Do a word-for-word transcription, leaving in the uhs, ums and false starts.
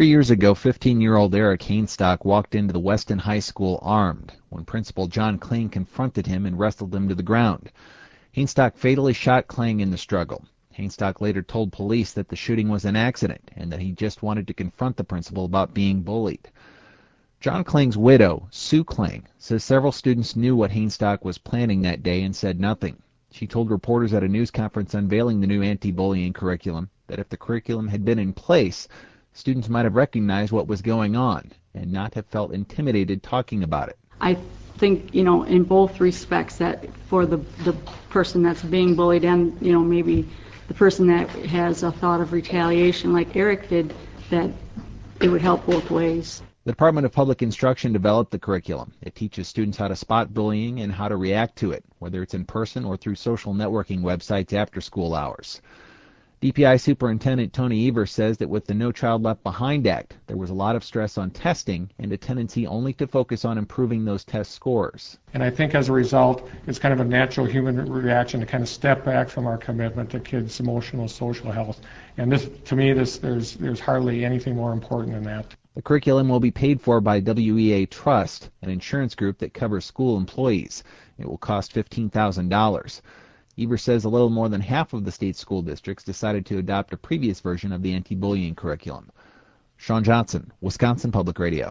Three years ago, fifteen-year-old Eric Hainstock walked into the Weston High School armed when Principal John Kling confronted him and wrestled him to the ground. Hainstock fatally shot Kling in the struggle. Hainstock later told police that the shooting was an accident and that he just wanted to confront the principal about being bullied. John Kling's widow, Sue Kling, says several students knew what Hainstock was planning that day and said nothing. She told reporters at a news conference unveiling the new anti-bullying curriculum that if the curriculum had been in place, students might have recognized what was going on and not have felt intimidated talking about it. I think, you know, in both respects, that for the, the person that's being bullied and, you know, maybe the person that has a thought of retaliation like Eric did, that it would help both ways. The Department of Public Instruction developed the curriculum. It teaches students how to spot bullying and how to react to it, whether it's in person or through social networking websites after school hours. D P I Superintendent Tony Evers says that with the No Child Left Behind Act, there was a lot of stress on testing and a tendency only to focus on improving those test scores. And I think as a result, it's kind of a natural human reaction to kind of step back from our commitment to kids' emotional, social health. And this, to me, this there's there's hardly anything more important than that. The curriculum will be paid for by W E A Trust, an insurance group that covers school employees. It will cost fifteen thousand dollars. Evers says a little more than half of the state school districts decided to adopt a previous version of the anti-bullying curriculum. Sean Johnson, Wisconsin Public Radio.